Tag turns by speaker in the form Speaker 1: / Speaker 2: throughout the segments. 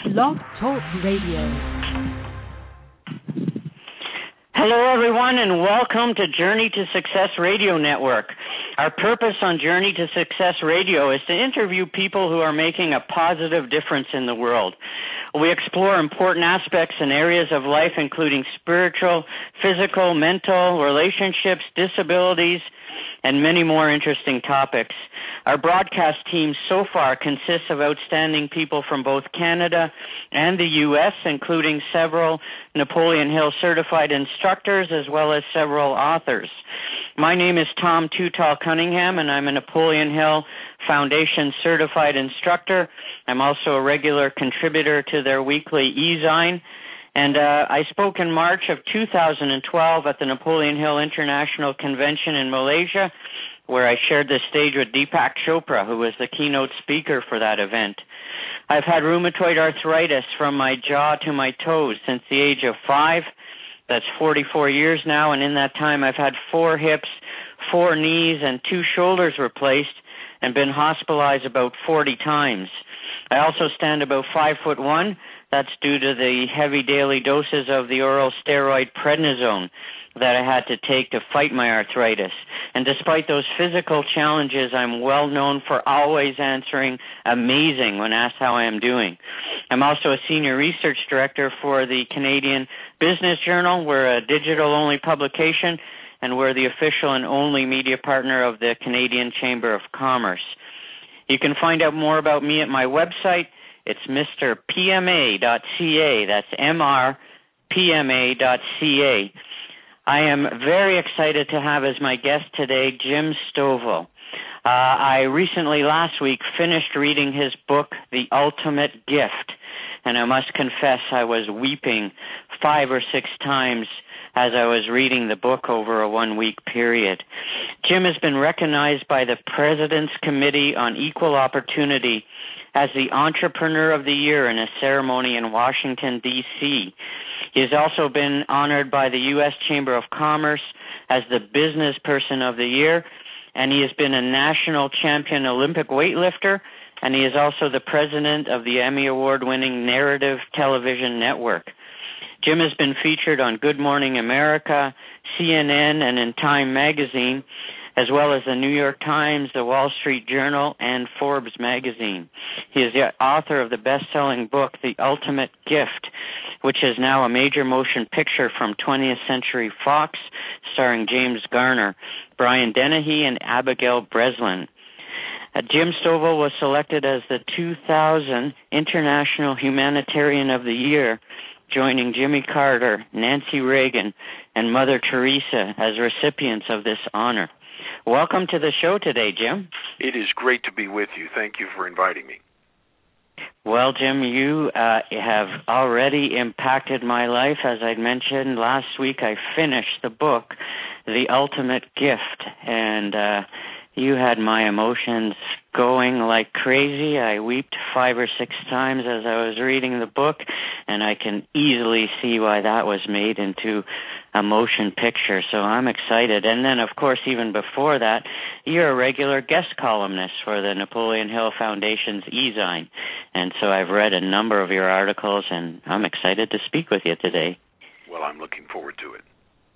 Speaker 1: Blog Talk Radio.
Speaker 2: Hello, everyone, and welcome to Journey to Success Radio Network. Our purpose on Journey to Success Radio is to interview people who are making a positive difference in the world. We explore important aspects and areas of life, including spiritual, physical, mental, relationships, disabilities, and many more interesting topics. Our broadcast team so far consists of outstanding people from both Canada and the U.S., including several Napoleon Hill certified instructors as well as several authors. My name is Tom Too Tall Cunningham, and I'm a Napoleon Hill Foundation certified instructor. I'm also a regular contributor to their weekly e-zine. And I spoke in March of 2012 at the Napoleon Hill International Convention in Malaysia, where I shared the stage with Deepak Chopra, who was the keynote speaker for that event. I've had rheumatoid arthritis from my jaw to my toes since the age of 5. That's 44 years now, and in that time I've had 4 hips, 4 knees, and 2 shoulders replaced and been hospitalized about 40 times. I also stand about 5'1". That's due to the heavy daily doses of the oral steroid prednisone that I had to take to fight my arthritis. And despite those physical challenges, I'm well known for always answering amazing when asked how I am doing. I'm also a senior research director for the Canadian Business Journal. We're a digital-only publication, and we're the official and only media partner of the Canadian Chamber of Commerce. You can find out more about me at my website. It's mrpma.ca. That's mrpma.ca. I am very excited to have as my guest today Jim Stovall. I recently, last week, finished reading his book, The Ultimate Gift, and I must confess I was weeping 5 or 6 times as I was reading the book over a 1-week period. Jim has been recognized by the President's Committee on Equal Opportunity as the Entrepreneur of the Year in a ceremony in Washington, D.C. He has also been honored by the U.S. Chamber of Commerce as the Business Person of the Year, and he has been a national champion Olympic weightlifter, and he is also the president of the Emmy Award-winning Narrative Television Network. Jim has been featured on Good Morning America, CNN, and in Time magazine, as well as the New York Times, the Wall Street Journal, and Forbes magazine. He is the author of the best-selling book, The Ultimate Gift, which is now a major motion picture from 20th Century Fox, starring James Garner, Brian Dennehy, and Abigail Breslin. Jim Stovall was selected as the 2000 International Humanitarian of the Year, joining Jimmy Carter, Nancy Reagan, and Mother Teresa as recipients of this honor. Welcome to the show today, Jim.
Speaker 3: It is great to be with you. Thank you for inviting me.
Speaker 2: Well, Jim, you have already impacted my life. As I mentioned last week, I finished the book, The Ultimate Gift, and you had my emotions going like crazy. I wept 5 or 6 times as I was reading the book, and I can easily see why that was made into a motion picture, so I'm excited. And then, of course, even before that, you're a regular guest columnist for the Napoleon Hill Foundation's e-zine, and so I've read a number of your articles, and I'm excited to speak with you today.
Speaker 3: Well, I'm looking forward to it.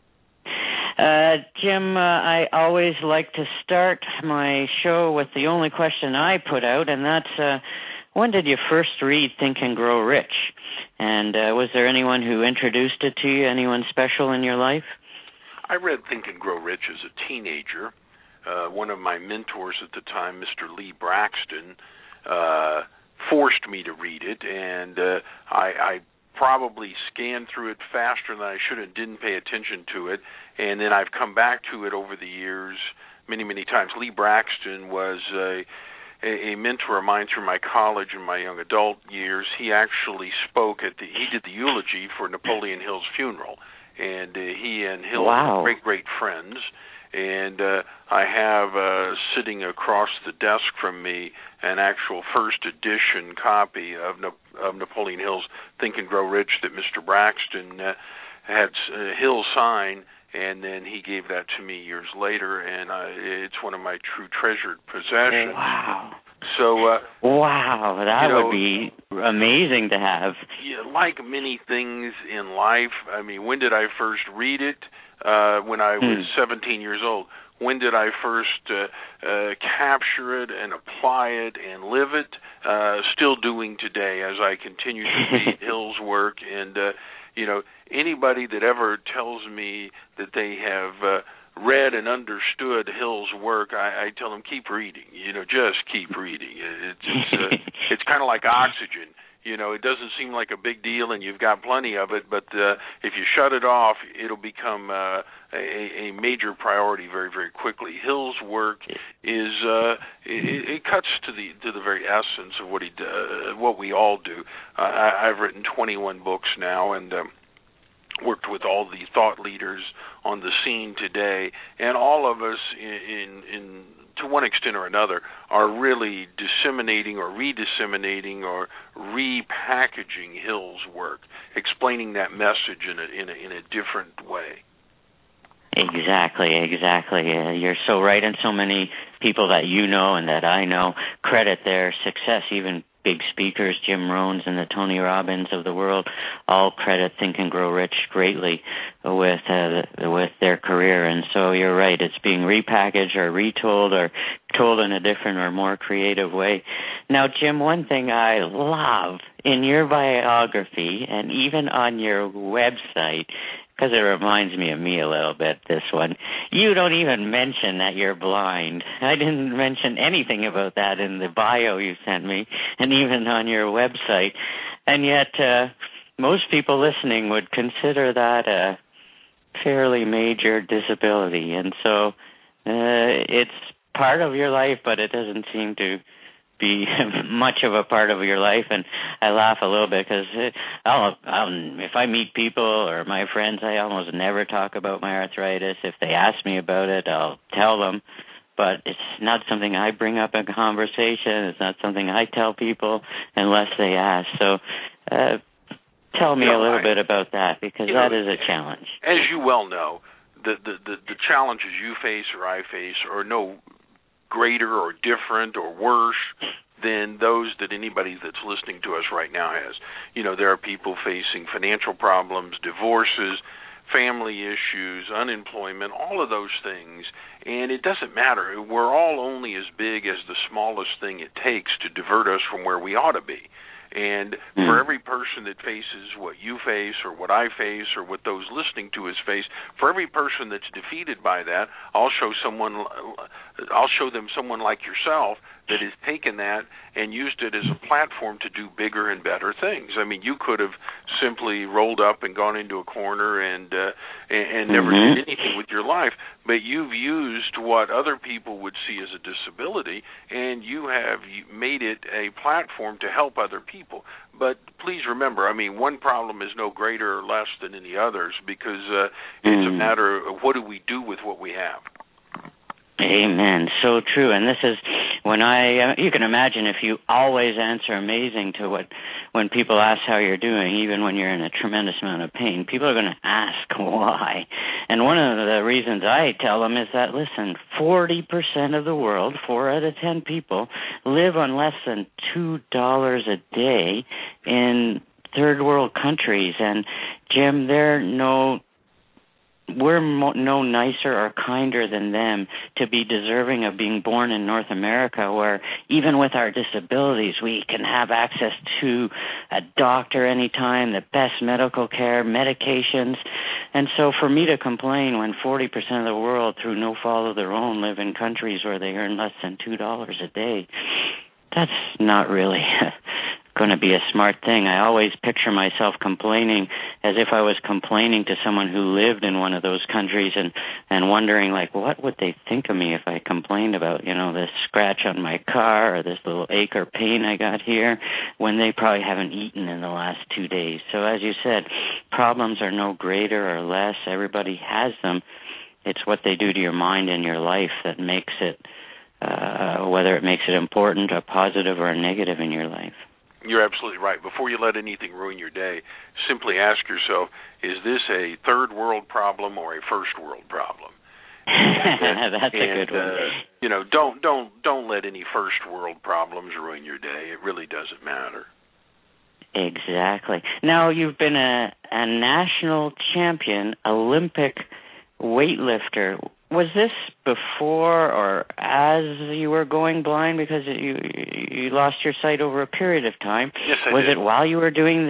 Speaker 2: Jim, I always like to start my show with the only question I put out, and that's, when did you first read Think and Grow Rich? And was there anyone who introduced it to you, anyone special in your life?
Speaker 3: I read Think and Grow Rich as a teenager. One of my mentors at the time, Mr. Lee Braxton, forced me to read it, and I probably scanned through it faster than I should and didn't pay attention to it, and then I've come back to it over the years many, many times. Lee Braxton was a mentor of mine through my college and my young adult years. He actually he did the eulogy for Napoleon Hill's funeral, and he and Hill were great friends. And I have sitting across the desk from me an actual first edition copy of Napoleon Hill's Think and Grow Rich that Mr. Braxton had Hill sign, and then he gave that to me years later, and it's one of my true treasured possessions.
Speaker 2: Wow.
Speaker 3: So,
Speaker 2: wow, that would be amazing to have.
Speaker 3: Yeah, like many things in life, I mean, when did I first read it? When I was 17 years old. When did I first capture it and apply it and live it? Still doing today as I continue to read Hill's work. And, anybody that ever tells me that they have read and understood Hill's work, I tell them keep reading. Just keep reading. It's kind of like oxygen. It doesn't seem like a big deal, and you've got plenty of it. But if you shut it off, it'll become a major priority very, very quickly. Hill's work is it cuts to the very essence of what he does, what we all do. I've written 21 books now, and worked with all the thought leaders on the scene today, and all of us, in to one extent or another, are really disseminating or redisseminating or repackaging Hill's work, explaining that message in a different way.
Speaker 2: Exactly. You're so right, and so many people that you know and that I know credit their success, even big speakers, Jim Rohns and the Tony Robbins of the world, all credit Think and Grow Rich greatly with their career. And so you're right, it's being repackaged or retold or told in a different or more creative way. Now, Jim, one thing I love in your biography and even on your website, because it reminds me of me a little bit, this one, you don't even mention that you're blind. I didn't mention anything about that in the bio you sent me, and even on your website. And yet, most people listening would consider that a fairly major disability. And so it's part of your life, but it doesn't seem to be much of a part of your life. And I laugh a little bit because if I meet people or my friends, I almost never talk about my arthritis. If they ask me about it, I'll tell them, but it's not something I bring up in conversation. It's not something I tell people unless they ask. So tell me a little bit about that, because that is a challenge.
Speaker 3: As you well know, the challenges you face or I face are no greater or different or worse than those that anybody that's listening to us right now has. There are people facing financial problems, divorces, family issues, unemployment, all of those things, and it doesn't matter. We're all only as big as the smallest thing it takes to divert us from where we ought to be. And for every person that faces what you face or what I face or what those listening to us face, for every person that's defeated by that, I'll show them someone like yourself that has taken that and used it as a platform to do bigger and better things. I mean, you could have simply rolled up and gone into a corner and never did anything with your life, but you've used what other people would see as a disability, and you have made it a platform to help other people. But please remember, one problem is no greater or less than any others, because it's a matter of what do we do with what we have.
Speaker 2: Amen. So true. And this is when you can imagine if you always answer amazing to when people ask how you're doing, even when you're in a tremendous amount of pain, people are going to ask why. And one of the reasons I tell them is that, listen, 40% of the world, 4 out of 10 people, live on less than $2 a day in third world countries. And Jim, we're no nicer or kinder than them to be deserving of being born in North America, where even with our disabilities, we can have access to a doctor anytime, the best medical care, medications. And so for me to complain when 40% of the world, through no fault of their own, live in countries where they earn less than $2 a day, that's not really going to be a smart thing. I always picture myself complaining as if I was complaining to someone who lived in one of those countries and wondering, what would they think of me if I complained about, this scratch on my car or this little ache or pain I got here, when they probably haven't eaten in the last 2 days. So as you said, problems are no greater or less. Everybody has them. It's what they do to your mind and your life that makes it, whether it makes it important, a positive, or a negative in your life.
Speaker 3: You're absolutely right. Before you let anything ruin your day, simply ask yourself, is this a third world problem or a first world problem?
Speaker 2: That's a good one.
Speaker 3: You know, don't let any first world problems ruin your day. It really doesn't matter.
Speaker 2: Exactly. Now, you've been a national champion, Olympic weightlifter. Was this before or as you were going blind, because you lost your sight over a period of time?
Speaker 3: Yes, I did.
Speaker 2: Was it while you were doing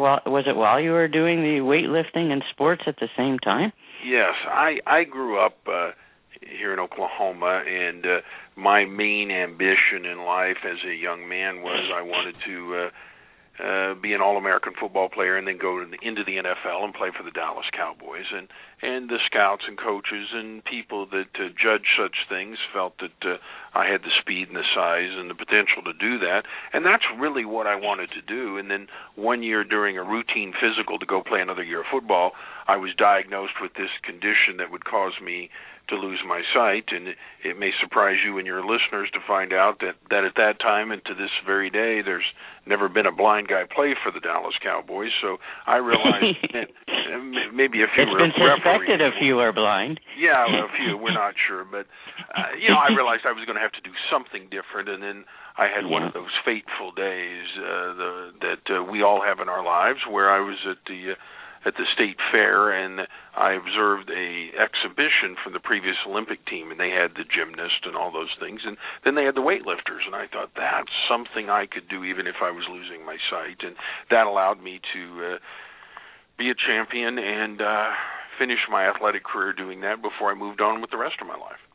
Speaker 2: the weightlifting and sports at the same time?
Speaker 3: Yes, I grew up here in Oklahoma, and my main ambition in life as a young man was I wanted to be an All-American football player and then go into the NFL and play for the Dallas Cowboys. And the scouts and coaches and people that judge such things felt that I had the speed and the size and the potential to do that. And that's really what I wanted to do. And then one year during a routine physical to go play another year of football, I was diagnosed with this condition that would cause me to lose my sight, and it may surprise you and your listeners to find out that at that time and to this very day, there's never been a blind guy play for the Dallas Cowboys. So I realized maybe a few.
Speaker 2: It's been suspected a few are blind.
Speaker 3: Yeah, a few. We're not sure, but I realized I was going to have to do something different, and then I had one of those fateful days that we all have in our lives, where I was at the state fair, and I observed a exhibition from the previous Olympic team, and they had the gymnast and all those things, and then they had the weightlifters, and I thought that's something I could do even if I was losing my sight, and that allowed me to be a champion and finish my athletic career doing that before I moved on with the rest of my life.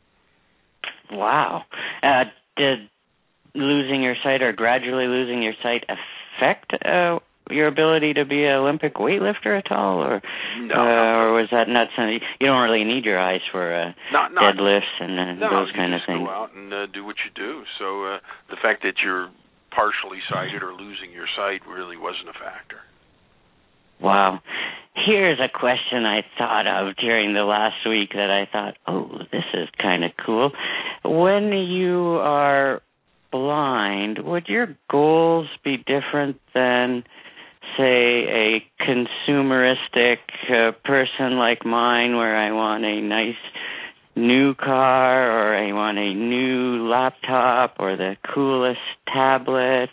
Speaker 2: Wow. Did losing your sight or gradually losing your sight affect your ability to be an Olympic weightlifter at all, or
Speaker 3: no,
Speaker 2: or was that not something? You don't really need your eyes for deadlifts and those kind of things.
Speaker 3: Go out and do what you do. So the fact that you're partially sighted or losing your sight really wasn't a factor.
Speaker 2: Wow. Here's a question I thought of during the last week that I thought, oh, this is kind of cool. When you are blind, would your goals be different than, say, a consumeristic person like mine, where I want a nice new car, or I want a new laptop, or the coolest tablet?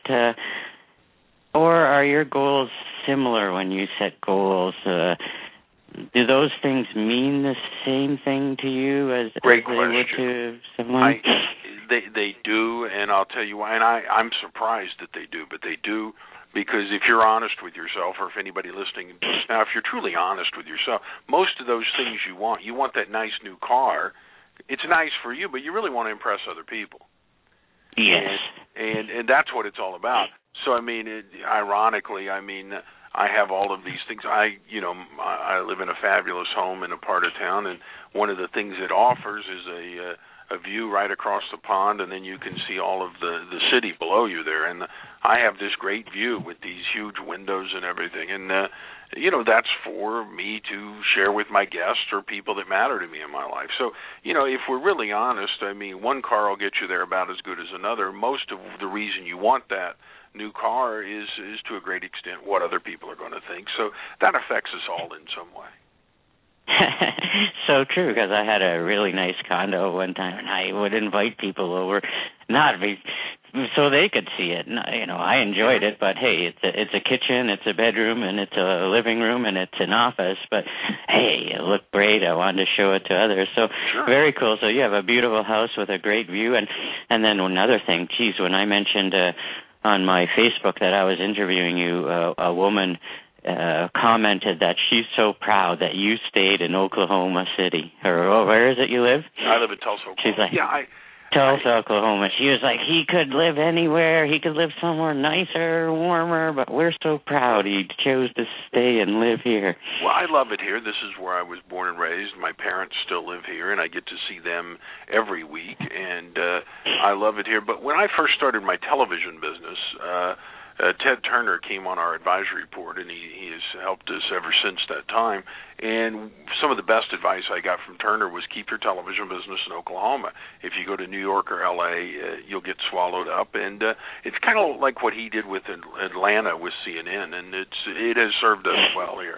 Speaker 2: Or are your goals similar when you set goals? Do those things mean the same thing to you as
Speaker 3: Great
Speaker 2: they
Speaker 3: question.
Speaker 2: would to someone?
Speaker 3: They do, and I'll tell you why. And I'm surprised that they do, but they do, because if you're honest with yourself, or if anybody listening now, if you're truly honest with yourself, most of those things you want that nice new car. It's nice for you, but you really want to impress other people.
Speaker 2: Yes.
Speaker 3: And that's what it's all about. So, I mean, ironically, I have all of these things. I live in a fabulous home in a part of town, and one of the things it offers is a view right across the pond, and then you can see all of the city below you there. And I have this great view with these huge windows and everything. And, that's for me to share with my guests or people that matter to me in my life. So, if we're really honest, one car will get you there about as good as another. Most of the reason you want that new car is to a great extent what other people are going to think. So that affects us all in some way.
Speaker 2: So true, because I had a really nice condo one time, and I would invite people over, so they could see it. I enjoyed it, but hey, it's a kitchen, it's a bedroom, and it's a living room, and it's an office. But hey, it looked great. I wanted to show it to others. So
Speaker 3: sure. Very
Speaker 2: cool. So you have a beautiful house with a great view, and then another thing. Geez, when I mentioned on my Facebook that I was interviewing you, a woman commented that she's so proud that you stayed in Oklahoma City. Or where is it you live?
Speaker 3: I live in Tulsa, Oklahoma.
Speaker 2: She's like, Tulsa, Oklahoma. She was like, he could live anywhere. He could live somewhere nicer, warmer, but we're so proud he chose to stay and live here.
Speaker 3: Well, I love it here. This is where I was born and raised. My parents still live here, and I get to see them every week, and I love it here. But when I first started my television business, Ted Turner came on our advisory board, and he has helped us ever since that time. And some of the best advice I got from Turner was keep your television business in Oklahoma. If you go to New York or L.A., you'll get swallowed up. And it's kind of like what he did with Atlanta with CNN, and it has served us well here.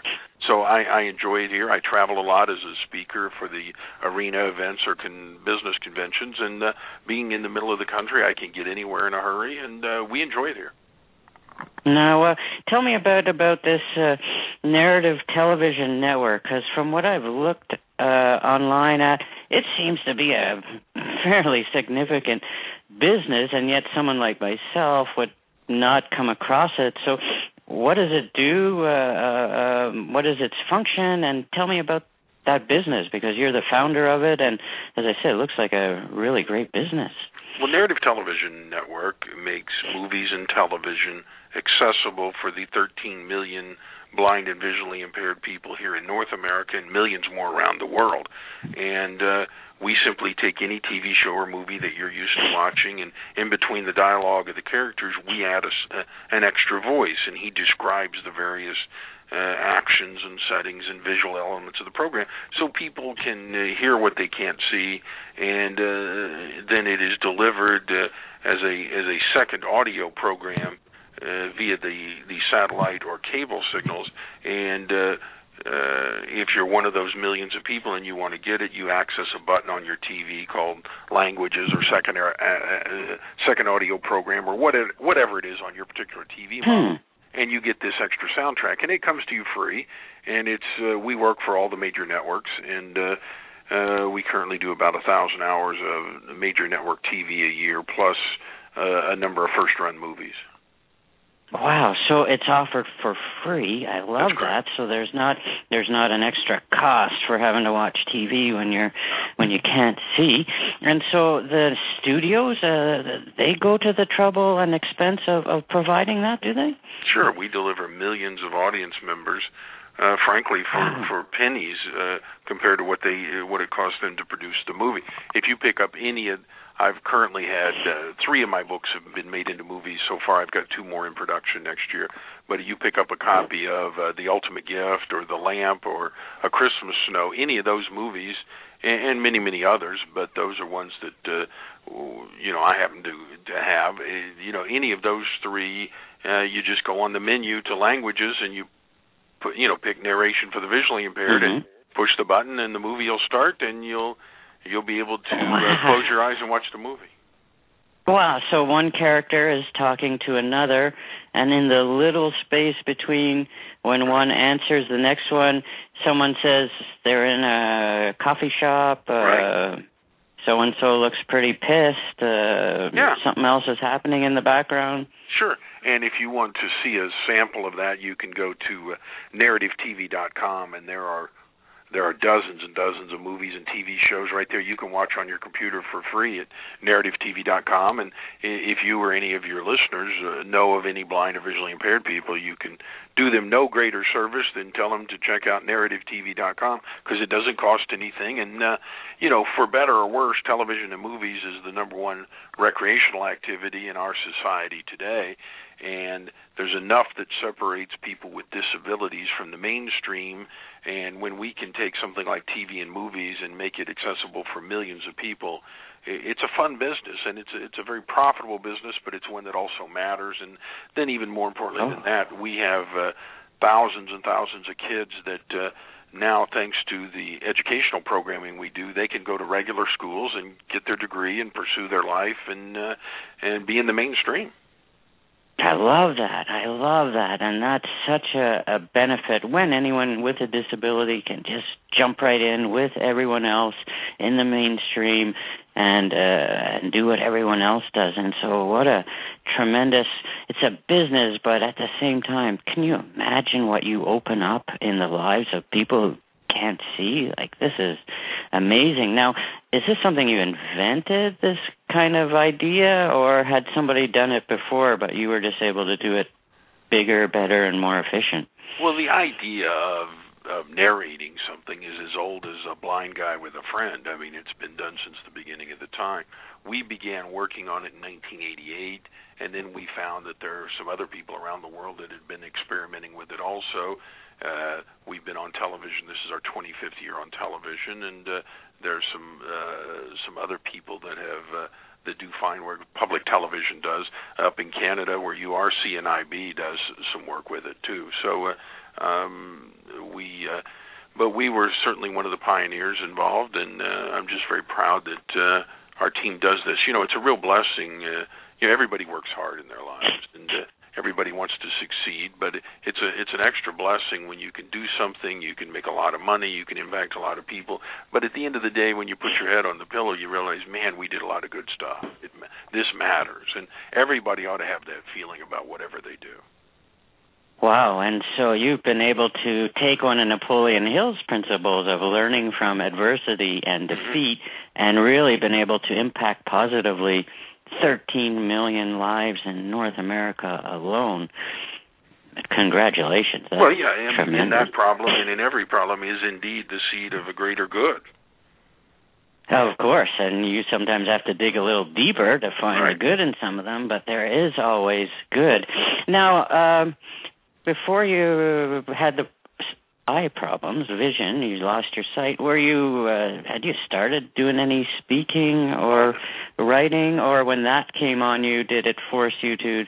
Speaker 3: So I enjoy it here. I travel a lot as a speaker for the arena events or business conventions, and being in the middle of the country, I can get anywhere in a hurry, and we enjoy it here.
Speaker 2: Now, tell me about this narrative television network, because from what I've looked online at, it seems to be a fairly significant business, and yet someone like myself would not come across it. So what does it do? What is its function? And tell me about that business, because you're the founder of it, and as I said, it looks like a really great business.
Speaker 3: Well, Narrative Television Network makes movies and television accessible for the 13 million blind and visually impaired people here in North America and millions more around the world. And we simply take any TV show or movie that you're used to watching, and in between the dialogue of the characters, we add an extra voice, and he describes the various actions and settings and visual elements of the program, so people can hear what they can't see, and then it is delivered as a second audio program via the satellite or cable signals. And if you're one of those millions of people and you want to get it, you access a button on your TV called Languages or second audio program or whatever it is on your particular TV model. And you get this extra soundtrack, and it comes to you free. And it's we work for all the major networks, and we currently do about 1,000 hours of major network TV a year, plus a number of first-run movies.
Speaker 2: Wow! So it's offered for free. I love that. So there's not an extra cost for having to watch TV when you can't see. And so the studios, they go to the trouble and expense of providing that, do they?
Speaker 3: Sure. We deliver millions of audience members, frankly, for pennies compared to what it costs them to produce the movie. If you pick up I've currently had 3 of my books have been made into movies so far. I've got 2 more in production next year. But you pick up a copy of The Ultimate Gift or The Lamp or A Christmas Snow, any of those movies, and many, many others, but those are ones that I happen to have. Any of those 3, you just go on the menu to Languages and you put, pick narration for the visually impaired and push the button, and the movie will start, and you'll be able to close your eyes and watch the movie.
Speaker 2: Wow, so one character is talking to another, and in the little space between when one answers the next one, someone says they're in a coffee shop, so-and-so looks pretty pissed, something else is happening in the background.
Speaker 3: Sure, and if you want to see a sample of that, you can go to narrativetv.com, and there are dozens and dozens of movies and TV shows right there you can watch on your computer for free at narrativetv.com. And if you or any of your listeners know of any blind or visually impaired people, you can do them no greater service than tell them to check out narrativetv.com, because it doesn't cost anything. And, for better or worse, television and movies is the number one recreational activity in our society today. And there's enough that separates people with disabilities from the mainstream, and when we can take something like TV and movies and make it accessible for millions of people, it's a fun business, and it's a very profitable business, but it's one that also matters. And then even more importantly than that, we have thousands and thousands of kids that now, thanks to the educational programming we do, they can go to regular schools and get their degree and pursue their life and be in the mainstream.
Speaker 2: I love that, and that's such a benefit when anyone with a disability can just jump right in with everyone else in the mainstream and do what everyone else does. And so what a tremendous, it's a business, but at the same time, can you imagine what you open up in the lives of people who can't see? Like, this is amazing. Now, is this something you invented, this kind of idea, or had somebody done it before, but you were just able to do it bigger, better, and more efficient?
Speaker 3: Well, the idea of narrating something is as old as a blind guy with a friend. I mean, it's been done since the beginning of the time. We began working on it in 1988, and then we found that there are some other people around the world that had been experimenting with it also. We've been on television. This is our 25th year on television, and there's some other people that have that do fine work. Public television does up in Canada, where URCNIB does some work with it too. So but we were certainly one of the pioneers involved, and I'm just very proud that our team does this. It's a real blessing. Everybody works hard in their lives, and everybody wants to succeed, but it's an extra blessing when you can do something, you can make a lot of money, you can impact a lot of people. But at the end of the day, when you put your head on the pillow, you realize, man, we did a lot of good stuff. This matters, and everybody ought to have that feeling about whatever they do.
Speaker 2: Wow, and so you've been able to take one of Napoleon Hill's principles of learning from adversity and defeat and really been able to impact positively 13 million lives in North America alone. Congratulations. That's
Speaker 3: well, yeah, and in that problem and in every problem is indeed the seed of a greater good.
Speaker 2: Oh, of course, and you sometimes have to dig a little deeper to find
Speaker 3: right.
Speaker 2: the good in some of them, but there is always good. Now, before you had the eye problems, vision, you lost your sight, had you started doing any speaking or writing, or when that came on you, did it force you to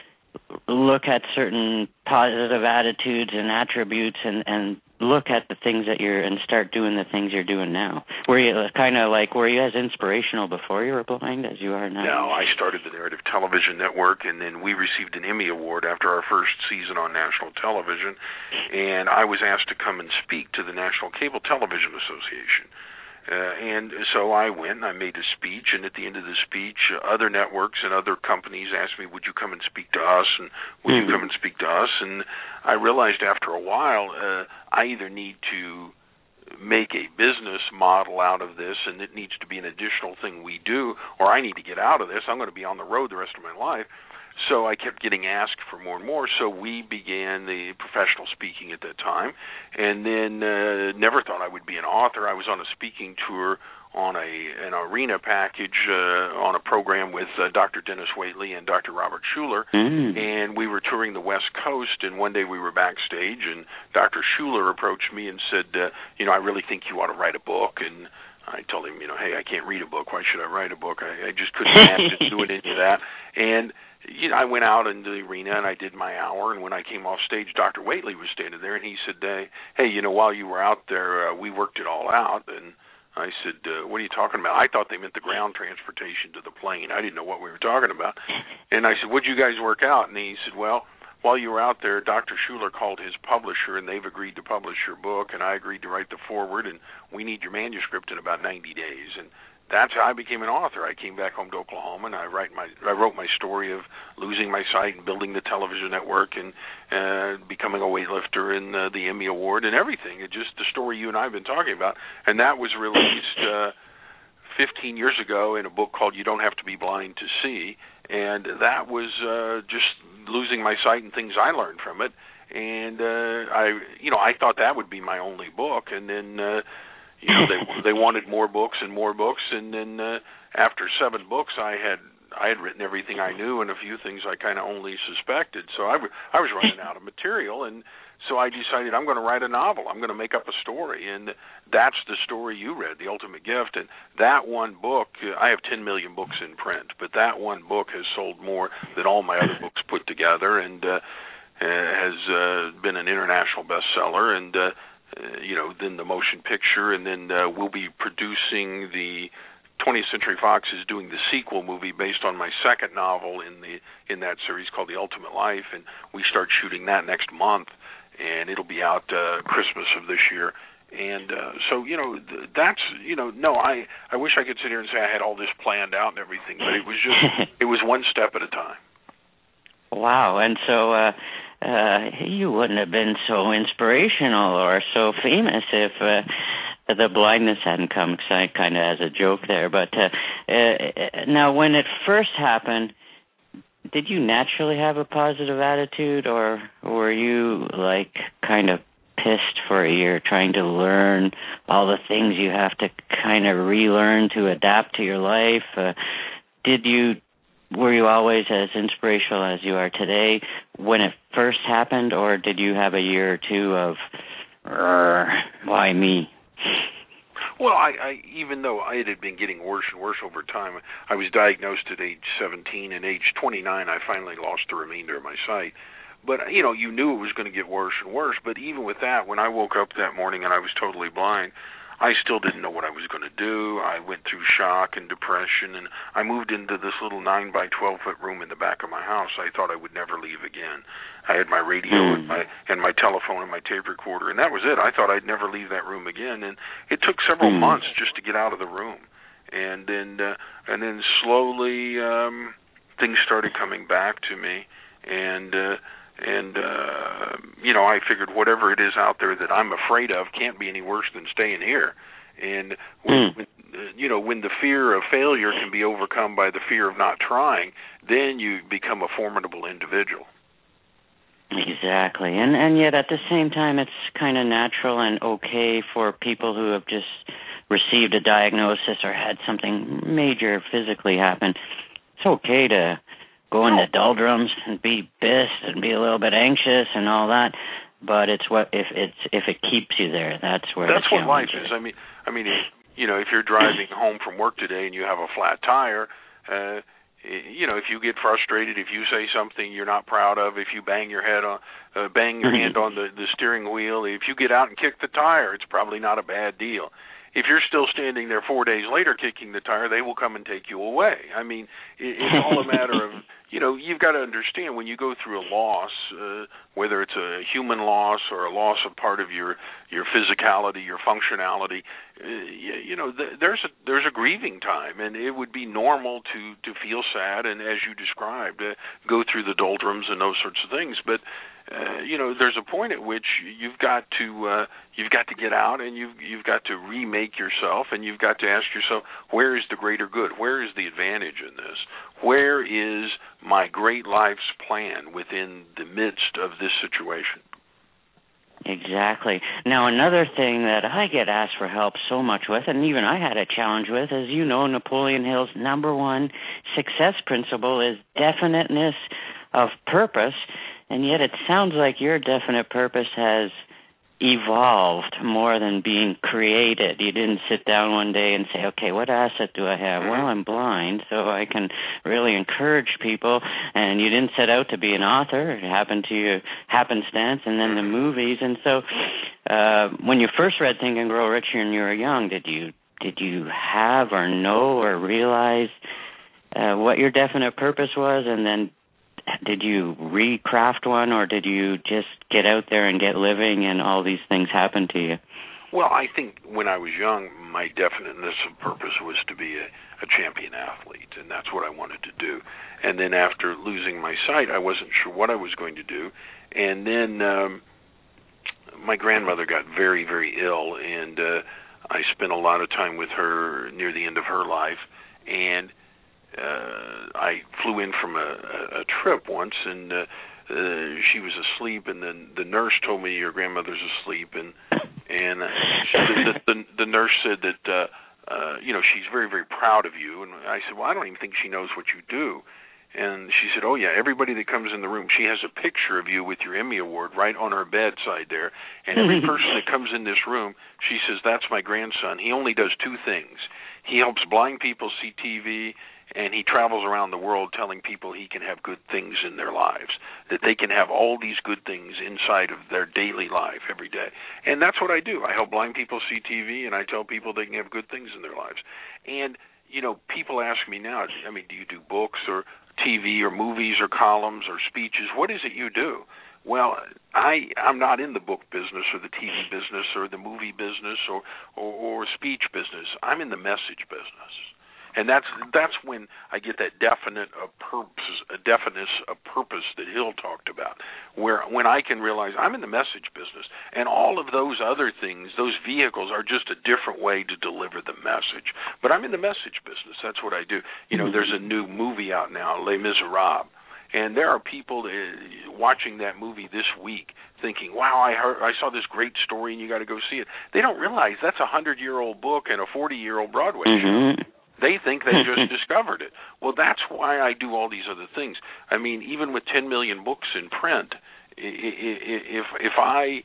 Speaker 2: look at certain positive attitudes and attributes and look at the things and start doing the things you're doing now? Were you were you as inspirational before you were blind as you are now?
Speaker 3: No, I started the Narrative Television Network, and then we received an Emmy Award after our first season on national television, and I was asked to come and speak to the National Cable Television Association. And so I went and I made a speech, and at the end of the speech, other networks and other companies asked me, would you come and speak to us, and would you come and speak to us? And I realized after a while I either need to make a business model out of this, and it needs to be an additional thing we do, or I need to get out of this. I'm going to be on the road the rest of my life. So I kept getting asked for more and more, so we began the professional speaking at that time, and then never thought I would be an author. I was on a speaking tour on an arena package on a program with Dr. Dennis Waitley and Dr. Robert Schuller, and we were touring the West Coast, and one day we were backstage, and Dr. Schuller approached me and said, I really think you ought to write a book, and I told him, hey, I can't read a book. Why should I write a book? I just couldn't manage to do it into that. And I went out into the arena and I did my hour, and when I came off stage, Dr. Waitley was standing there, and he said, hey, while you were out there, we worked it all out. And I said, what are you talking about? I thought they meant the ground transportation to the plane. I didn't know what we were talking about. And I said, what'd you guys work out? And he said, well, while you were out there, Dr. Schuller called his publisher, and they've agreed to publish your book, and I agreed to write the foreword, and we need your manuscript in about 90 days. And that's how I became an author. I came back home to Oklahoma, and I wrote my story of losing my sight and building the television network and becoming a weightlifter and the Emmy Award and everything. It's just the story you and I have been talking about. And that was released 15 years ago in a book called You Don't Have to Be Blind to See. And that was just losing my sight and things I learned from it. And I thought that would be my only book. And then they wanted more books, and then after 7 books, I had written everything I knew and a few things I kind of only suspected. So I was running out of material, and so I decided I'm going to write a novel. I'm going to make up a story, and that's the story you read, The Ultimate Gift. And that one book, I have 10 million books in print, but that one book has sold more than all my other books put together, and has been an international bestseller, and then the motion picture, and then we'll be producing the 20th Century Fox is doing the sequel movie based on my second novel in that series called The Ultimate Life, and we start shooting that next month, and it'll be out Christmas of this year. And so that's I wish I could sit here and say I had all this planned out and everything, but it was just it was one step at a time.
Speaker 2: Wow. And so you wouldn't have been so inspirational or so famous if the blindness hadn't come, kind of as a joke there. But now, when it first happened, did you naturally have a positive attitude, or were you kind of pissed for a year trying to learn all the things you have to kind of relearn to adapt to your life? Were you always as inspirational as you are today when it first happened, or did you have a year or two of, why me?
Speaker 3: Well, I even though it had been getting worse and worse over time, I was diagnosed at age 17, and age 29 I finally lost the remainder of my sight. But, you knew it was going to get worse and worse. But even with that, when I woke up that morning and I was totally blind, I still didn't know what I was going to do. I went through shock and depression, and I moved into this little 9 by 12-foot room in the back of my house. I thought I would never leave again. I had my radio and my telephone and my tape recorder, and that was it. I thought I'd never leave that room again, and it took several months just to get out of the room. And then slowly things started coming back to me, and I figured whatever it is out there that I'm afraid of can't be any worse than staying here. And when the fear of failure can be overcome by the fear of not trying, then you become a formidable individual.
Speaker 2: Exactly. And yet at the same time, it's kind of natural and okay for people who have just received a diagnosis or had something major physically happen. It's okay to go in the doldrums and be pissed and be a little bit anxious and all that, but it's what if it keeps you there. That's what
Speaker 3: life is. I mean, if you're driving home from work today and you have a flat tire, if you get frustrated, if you say something you're not proud of, if you bang your hand on the steering wheel, if you get out and kick the tire, it's probably not a bad deal. If you're still standing there 4 days later kicking the tire, they will come and take you away. I mean, it's all a matter of, you've got to understand when you go through a loss, whether it's a human loss or a loss of part of your physicality, your functionality, there's a grieving time, and it would be normal to feel sad and, as you described, go through the doldrums and those sorts of things. But there's a point at which you've got to get out, and you've got to remake yourself, and you've got to ask yourself, where is the greater good? Where is the advantage in this? Where is my great life's plan within the midst of this situation?
Speaker 2: Exactly. Now, another thing that I get asked for help so much with, and even I had a challenge with, as you know, Napoleon Hill's number one success principle is definiteness of purpose. And yet it sounds like your definite purpose has evolved more than being created. You didn't sit down one day and say, okay, what asset do I have? Well, I'm blind, so I can really encourage people. And you didn't set out to be an author. It happened to you happenstance, and then the movies. And so when you first read Think and Grow Rich and you were young, did you have or know or realize what your definite purpose was? And then did you recraft one, or did you just get out there and get living and all these things happen to you?
Speaker 3: Well, I think when I was young, my definiteness of purpose was to be a champion athlete, and that's what I wanted to do. And then after losing my sight, I wasn't sure what I was going to do. And then my grandmother got very, very ill, and I spent a lot of time with her near the end of her life. And I flew in from a trip once, and she was asleep, and then the nurse told me, your grandmother's asleep, and the nurse said that she's very, very proud of you. And I said, well, I don't even think she knows what you do. And she said, oh, yeah, everybody that comes in the room, she has a picture of you with your Emmy Award right on her bedside there. And every person that comes in this room, she says, that's my grandson. He only does two things. He helps blind people see TV, and he travels around the world telling people he can have good things in their lives, that they can have all these good things inside of their daily life every day. And that's what I do. I help blind people see TV, and I tell people they can have good things in their lives. And, people ask me now, do you do books or TV or movies or columns or speeches? What is it you do? Well, I'm not in the book business or the TV business or the movie business or speech business. I'm in the message business. And that's when I get that definiteness of purpose that Hill talked about, when I can realize I'm in the message business, and all of those other things, those vehicles, are just a different way to deliver the message. But I'm in the message business. That's what I do. There's a new movie out now, Les Miserables, and there are people watching that movie this week thinking, wow, I saw this great story and you got to go see it. They don't realize that's a 100-year-old book and a 40-year-old Broadway show. They think they just discovered it. Well, that's why I do all these other things. Even with 10 million books in print, if I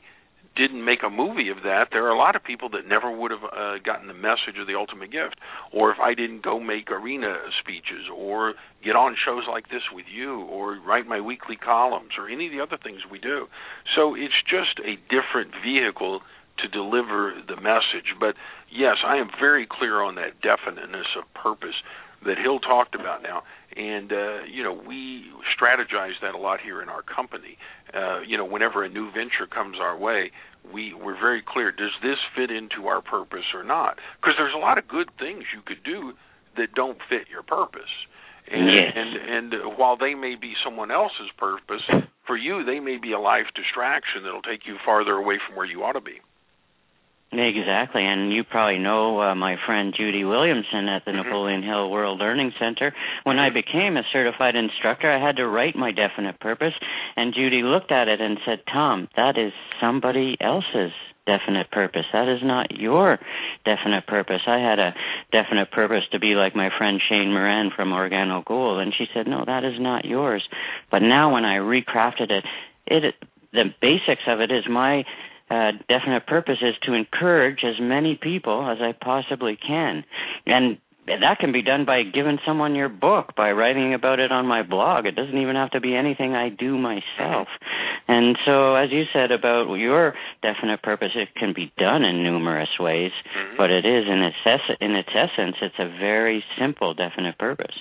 Speaker 3: didn't make a movie of that, there are a lot of people that never would have gotten the message of the ultimate gift. Or if I didn't go make arena speeches or get on shows like this with you or write my weekly columns or any of the other things we do. So it's just a different vehicle to deliver the message. But yes, I am very clear on that definiteness of purpose that Hill talked about now. And, we strategize that a lot here in our company. Whenever a new venture comes our way, we're very clear, does this fit into our purpose or not? Because there's a lot of good things you could do that don't fit your purpose. And while they may be someone else's purpose, for you they may be a life distraction that'll take you farther away from where you ought to be.
Speaker 2: Exactly, and you probably know my friend Judy Williamson at the Napoleon Hill World Learning Center. When I became a certified instructor, I had to write my definite purpose, and Judy looked at it and said, Tom, that is somebody else's definite purpose. That is not your definite purpose. I had a definite purpose to be like my friend Shane Moran from Organo Gold, and she said, no, that is not yours. But now when I recrafted it, the basics of it is my definite purpose is to encourage as many people as I possibly can. And that can be done by giving someone your book, by writing about it on my blog. It doesn't even have to be anything I do myself. And so, as you said about your definite purpose, it can be done in numerous ways, but it is, in its essence, it's a very simple definite purpose.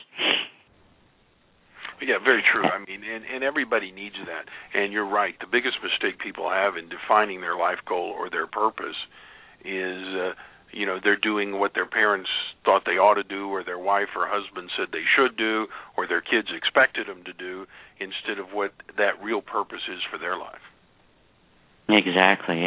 Speaker 3: Yeah, very true. I mean, and everybody needs that. And you're right. The biggest mistake people have in defining their life goal or their purpose is, they're doing what their parents thought they ought to do, or their wife or husband said they should do, or their kids expected them to do, instead of what that real purpose is for their life.
Speaker 2: Exactly.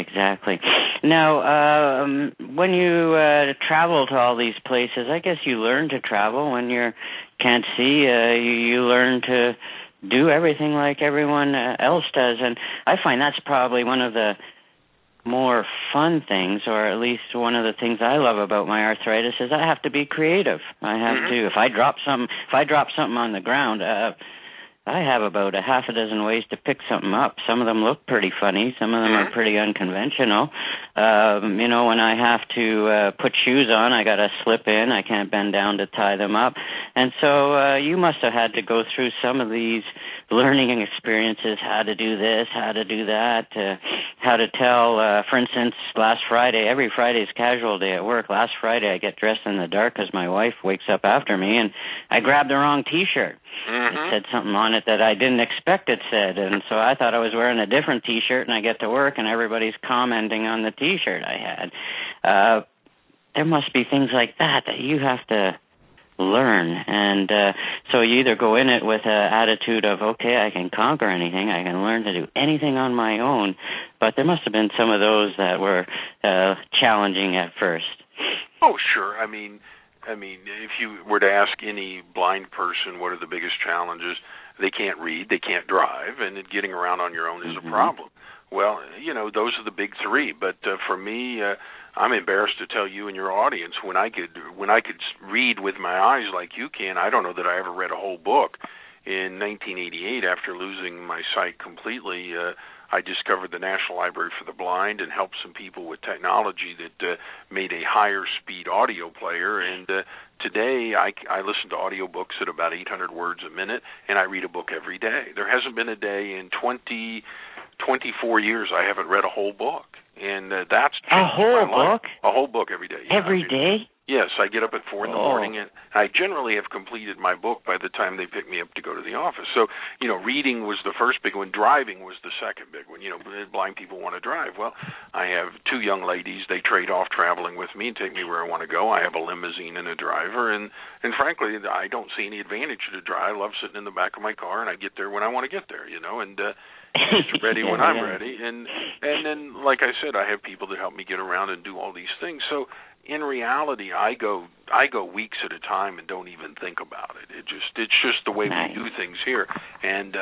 Speaker 2: Now, when you travel to all these places, I guess you learn to travel. When you can't see, you learn to do everything like everyone else does. And I find that's probably one of the more fun things, or at least one of the things I love about my arthritis, is I have to be creative. I have to. If I drop something on the ground, I have about a half a dozen ways to pick something up. Some of them look pretty funny. Some of them are pretty unconventional. When I have to put shoes on, I got to slip in. I can't bend down to tie them up. And so you must have had to go through some of these learning experiences, how to do this, how to do that, how to tell, for instance, last Friday, every Friday's casual day at work. Last Friday I get dressed in the dark because my wife wakes up after me, and I grabbed the wrong T-shirt. It said something on it that I didn't expect it said, and so I thought I was wearing a different T-shirt, and I get to work, and everybody's commenting on the T-shirt I had. There must be things like that you have to learn, and so you either go in it with an attitude of, okay, I can conquer anything, I can learn to do anything on my own, but there must have been some of those that were challenging at first.
Speaker 3: Oh, sure. I mean, if you were to ask any blind person what are the biggest challenges, they can't read, they can't drive, and getting around on your own is a problem. Well, those are the big three. But for me, I'm embarrassed to tell you and your audience, when I could read with my eyes like you can, I don't know that I ever read a whole book. In 1988, after losing my sight completely, I discovered the National Library for the Blind and helped some people with technology that made a higher speed audio player. And today I listen to audiobooks at about 800 words a minute, and I read a book every day. There hasn't been a day in 24 years I haven't read a whole book. And that's
Speaker 2: a whole book?
Speaker 3: A whole book every day. Yeah,
Speaker 2: every day?
Speaker 3: Yes, I get up at 4 in the morning, and I generally have completed my book by the time they pick me up to go to the office. So, reading was the first big one. Driving was the second big one. Blind people want to drive. Well, I have 2 young ladies. They trade off traveling with me and take me where I want to go. I have a limousine and a driver, and frankly, I don't see any advantage to drive. I love sitting in the back of my car, and I get there when I want to get there, and just ready when I'm ready. And then, like I said, I have people that help me get around and do all these things. So, in reality, I go weeks at a time and don't even think about it. It's just the way we do things here. And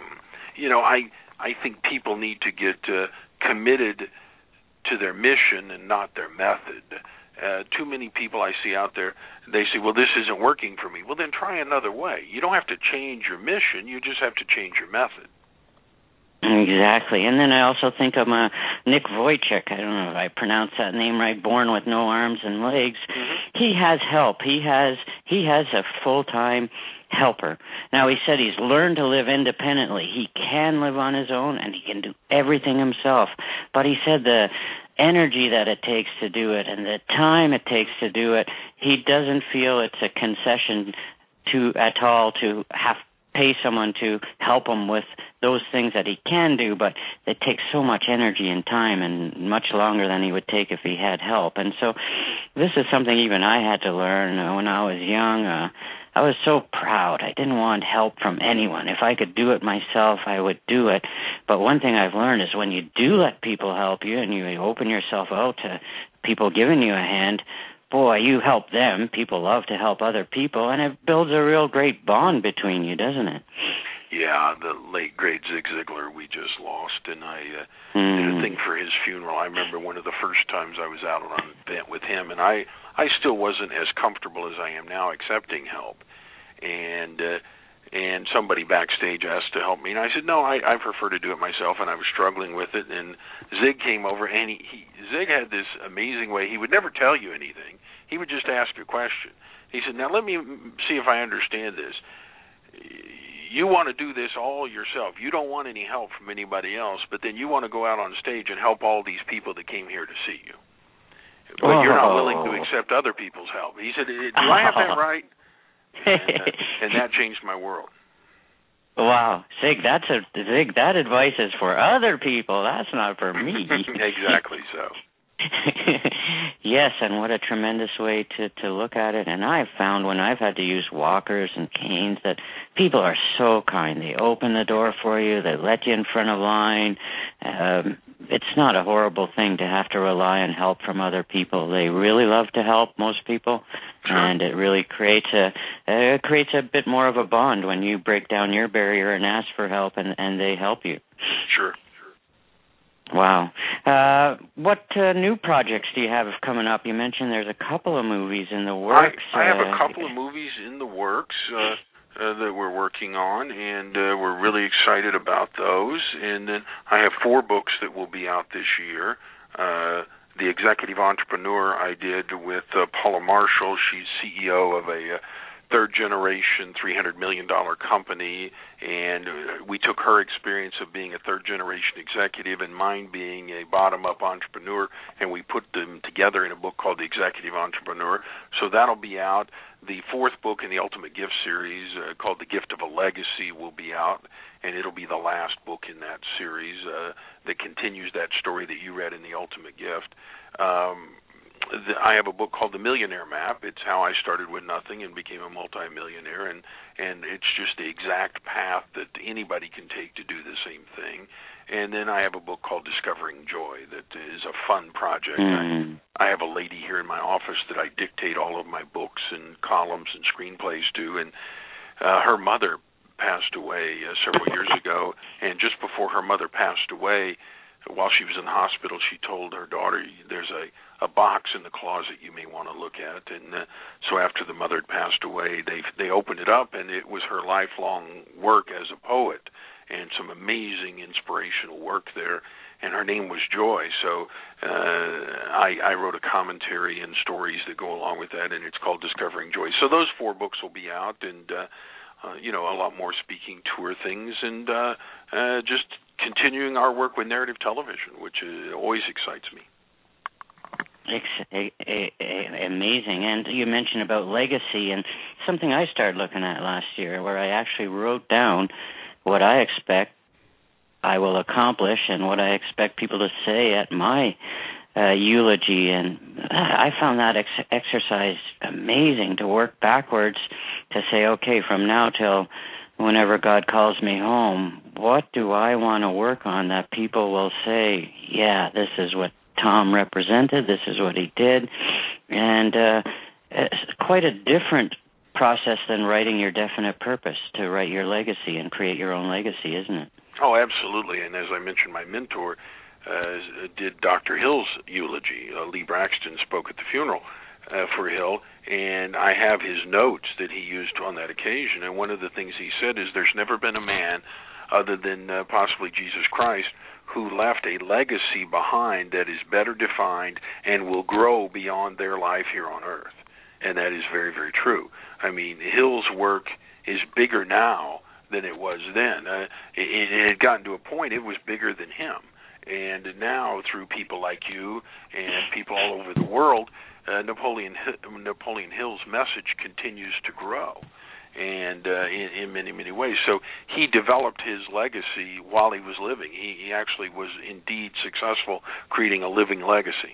Speaker 3: I think people need to get committed to their mission and not their method. Too many people I see out there, they say, well, this isn't working for me. Well, then try another way. You don't have to change your mission. You just have to change your method.
Speaker 2: Exactly. And then I also think of Nick Vujicic. I don't know if I pronounced that name right, born with no arms and legs. Mm-hmm. He has help. He has a full-time helper. Now, he said he's learned to live independently. He can live on his own, and he can do everything himself. But he said the energy that it takes to do it and the time it takes to do it, he doesn't feel it's a concession at all to have pay someone to help him with those things that he can do, but it takes so much energy and time and much longer than he would take if he had help. And so this is something even I had to learn when I was young. I was so proud. I didn't want help from anyone. If I could do it myself, I would do it. But one thing I've learned is when you do let people help you and you open yourself out to people giving you a hand, boy, you help them. People love to help other people, and it builds a real great bond between you, doesn't it?
Speaker 3: Yeah, the late, great Zig Ziglar we just lost, and I did a thing for his funeral. I remember one of the first times I was out on an event with him, and I still wasn't as comfortable as I am now accepting help. And somebody backstage asked to help me, and I said, no, I prefer to do it myself, and I was struggling with it. And Zig came over, and Zig had this amazing way. He would never tell you anything. He would just ask a question. He said, now let me see if I understand this. You want to do this all yourself. You don't want any help from anybody else, but then you want to go out on stage and help all these people that came here to see you. But you're not willing to accept other people's help. He said, do I have that right? And that changed my world.
Speaker 2: Wow, Zig, that advice is for other people. That's not for me.
Speaker 3: Exactly so.
Speaker 2: Yes, and what a tremendous way to look at it. And I've found when I've had to use walkers and canes that people are so kind. They open the door for you. They let you in front of line. It's not a horrible thing to have to rely on help from other people. They really love to help, most people. Sure. And it really creates a bit more of a bond when you break down your barrier and ask for help and they help you.
Speaker 3: Sure.
Speaker 2: Wow. What new projects do you have coming up? You mentioned there's a couple of movies in the works.
Speaker 3: I have a couple of movies in the works that we're working on, and we're really excited about those. And then I have 4 books that will be out this year. The Executive Entrepreneur I did with Paula Marshall. She's CEO of a third-generation, $300 million company, and we took her experience of being a third-generation executive and mine being a bottom-up entrepreneur, and we put them together in a book called The Executive Entrepreneur. So that'll be out. The 4th book in the Ultimate Gift series, called The Gift of a Legacy, will be out, and it'll be the last book in that series that continues that story that you read in The Ultimate Gift. I have a book called The Millionaire Map. It's how I started with nothing and became a multimillionaire, and it's just the exact path that anybody can take to do the same thing. And then I have a book called Discovering Joy that is a fun project. I have a lady here in my office that I dictate all of my books and columns and screenplays to, and her mother passed away several years ago, and just before her mother passed away, while she was in the hospital, she told her daughter, there's a box in the closet you may want to look at. And so after the mother had passed away, they opened it up, and it was her lifelong work as a poet and some amazing inspirational work there. And her name was Joy. So I wrote a commentary and stories that go along with that, and it's called Discovering Joy. So those 4 books will be out, and a lot more speaking tour things, and just continuing our work with narrative television, which always excites me.
Speaker 2: Amazing. And you mentioned about legacy, and something I started looking at last year, where I actually wrote down what I expect I will accomplish and what I expect people to say at my eulogy. And I found that exercise amazing, to work backwards, to say, okay, from now till whenever God calls me home, what do I want to work on that people will say, yeah, this is what Tom represented, this is what he did. And it's quite a different process than writing your definite purpose, to write your legacy and create your own legacy, isn't it?
Speaker 3: Oh, absolutely. And as I mentioned, my mentor did Dr. Hill's eulogy. Lee Braxton spoke at the funeral for Hill, and I have his notes that he used on that occasion. And one of the things he said is, there's never been a man other than possibly Jesus Christ, who left a legacy behind that is better defined and will grow beyond their life here on earth. And that is very, very true. I mean, Hill's work is bigger now than it was then. It had gotten to a point it was bigger than him. And now, through people like you and people all over the world, Napoleon Hill's message continues to grow, and in many, many ways. So he developed his legacy while he was living. He actually was indeed successful creating a living legacy.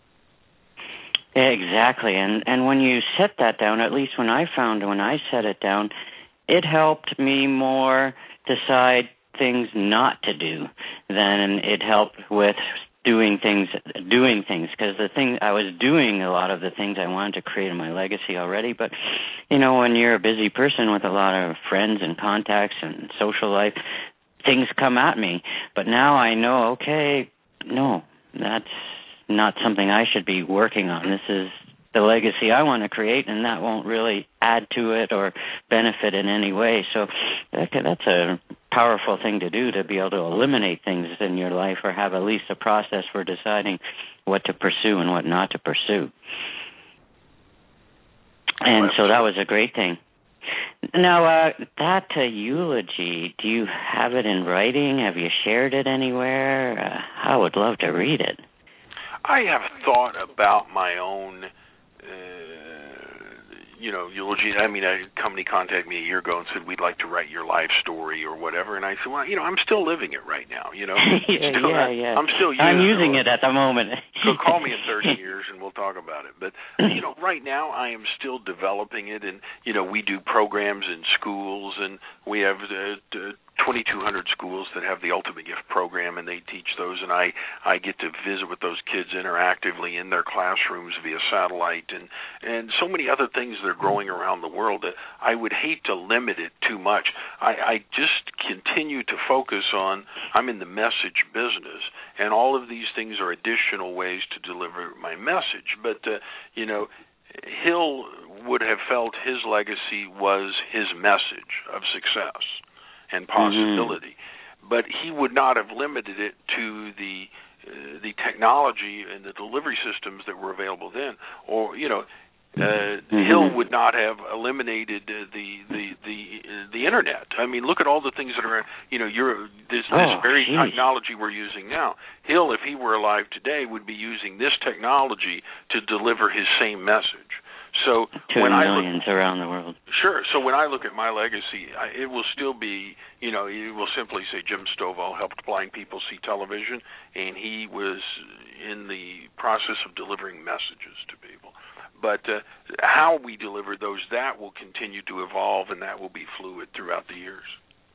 Speaker 2: Exactly, and when you set that down, at least when I found when I set it down, it helped me more decide things not to do than it helped with doing things, because the thing I was doing a lot of the things I wanted to create in my legacy already. But when you're a busy person with a lot of friends and contacts and social life, things come at me. But now I know, okay, no, that's not something I should be working on. This is the legacy I want to create, and that won't really add to it or benefit in any way. So that's a powerful thing to do, to be able to eliminate things in your life or have at least a process for deciding what to pursue and what not to pursue. And so that was a great thing. Now, that eulogy, do you have it in writing? Have you shared it anywhere? I would love to read it.
Speaker 3: I have thought about my own eulogy. I mean, a company contacted me a year ago and said, we'd like to write your life story or whatever. And I said, well, I'm still living it right now,
Speaker 2: Yeah.
Speaker 3: I'm still
Speaker 2: using it at the moment.
Speaker 3: So call me in 30 years and we'll talk about it. But, right now I am still developing it. And, we do programs in schools, and we have 2,200 schools that have the Ultimate Gift program, and they teach those, and I get to visit with those kids interactively in their classrooms via satellite, and so many other things that are growing around the world that I would hate to limit it too much. I just continue to focus on, I'm in the message business, and all of these things are additional ways to deliver my message. But, Hill would have felt his legacy was his message of success and possibility, but he would not have limited it to the technology and the delivery systems that were available then, or Hill would not have eliminated the internet. I mean, look at all the things that are this very technology we're using now. Hill, if he were alive today, would be using this technology to deliver his same message. So
Speaker 2: to millions around the world.
Speaker 3: Sure. So when I look at my legacy, it will still be, it will simply say Jim Stovall helped blind people see television, and he was in the process of delivering messages to people. But how we deliver those, that will continue to evolve, and that will be fluid throughout the years.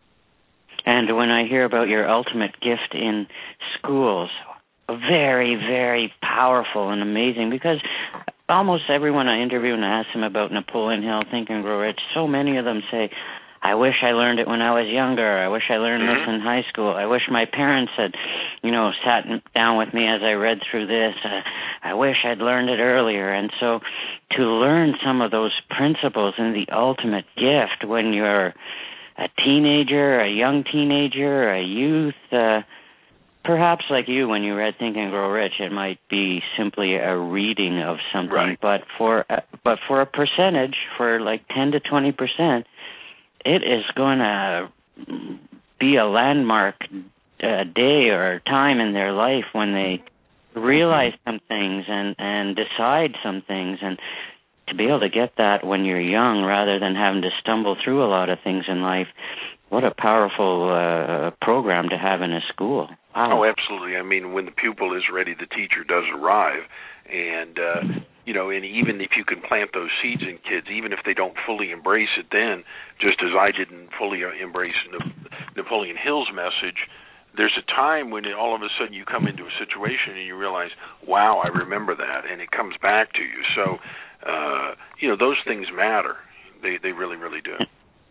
Speaker 2: And when I hear about your ultimate gift in schools, very, very powerful and amazing, because almost everyone I interview and I ask them about Napoleon Hill, Think and Grow Rich, so many of them say, I wish I learned it when I was younger. I wish I learned this in high school. I wish my parents had, sat down with me as I read through this. I wish I'd learned it earlier. And so to learn some of those principles in the ultimate gift when you're a teenager, a young teenager, a youth, perhaps like you, when you read Think and Grow Rich, it might be simply a reading of something.
Speaker 3: Right.
Speaker 2: But for a percentage, for like 10 to 20%, it is going to be a landmark day or time in their life when they realize some things and decide some things. And to be able to get that when you're young rather than having to stumble through a lot of things in life, what a powerful program to have in a school. Wow.
Speaker 3: Oh, absolutely. I mean, when the pupil is ready, the teacher does arrive. And, and even if you can plant those seeds in kids, even if they don't fully embrace it then, just as I didn't fully embrace Napoleon Hill's message, there's a time when all of a sudden you come into a situation and you realize, wow, I remember that, and it comes back to you. So, those things matter. They really, really do.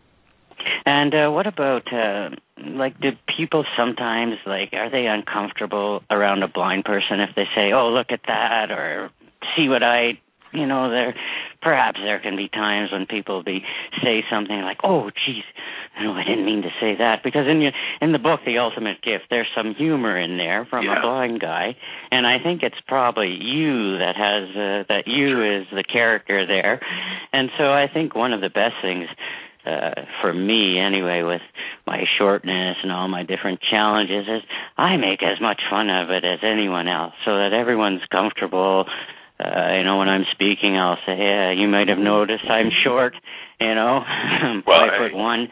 Speaker 2: And what about, do people sometimes, are they uncomfortable around a blind person if they say, oh, look at that, or see what perhaps there can be times when people say something like, oh, geez, No, I didn't mean to say that, because in the book, The Ultimate Gift, there's some humor in there from a blind guy, and I think it's probably you that has that you is the character there, and so I think one of the best things for me anyway, with my shortness and all my different challenges, is I make as much fun of it as anyone else, so that everyone's comfortable. When I'm speaking, I'll say, yeah, you might have noticed I'm short, 5'1".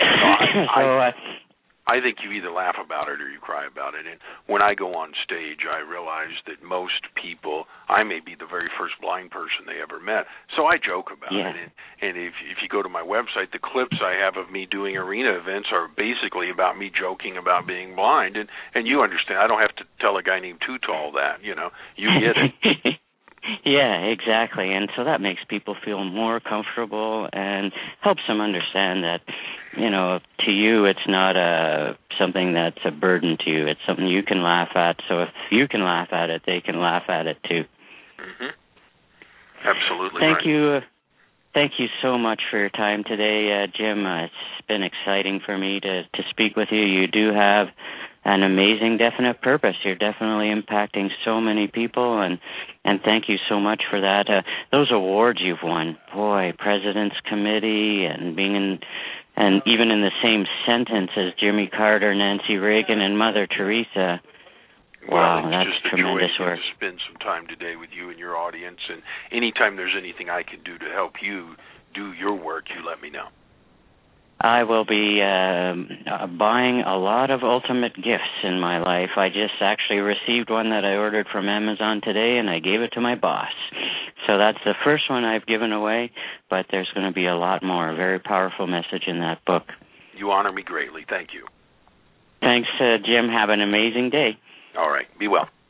Speaker 3: I think you either laugh about it or you cry about it. And when I go on stage, I realize that most people, I may be the very first blind person they ever met, so I joke about it. And if you go to my website, the clips I have of me doing arena events are basically about me joking about being blind. And you understand, I don't have to tell a guy named Too Tall that, you get it.
Speaker 2: Yeah, exactly. And so that makes people feel more comfortable and helps them understand that, to you it's not something that's a burden to you. It's something you can laugh at. So if you can laugh at it, they can laugh at it too.
Speaker 3: Mm-hmm. Absolutely.
Speaker 2: Thank you. Thank you so much for your time today, Jim. It's been exciting for me to speak with you. You do have an amazing definite purpose. You're definitely impacting so many people, and thank you so much for that. Those awards you've won, boy, President's Committee, and being in, and even in the same sentence as Jimmy Carter, Nancy Reagan, and Mother Teresa. Wow, that's
Speaker 3: just
Speaker 2: tremendous work.
Speaker 3: To spend some time today with you and your audience, and anytime there's anything I can do to help you do your work, you let me know.
Speaker 2: I will be buying a lot of Ultimate Gifts in my life. I just actually received one that I ordered from Amazon today, and I gave it to my boss. So that's the first one I've given away, but there's going to be a lot more. A very powerful message in that book.
Speaker 3: You honor me greatly. Thank you.
Speaker 2: Thanks, Jim. Have an amazing day.
Speaker 3: All right. Be well.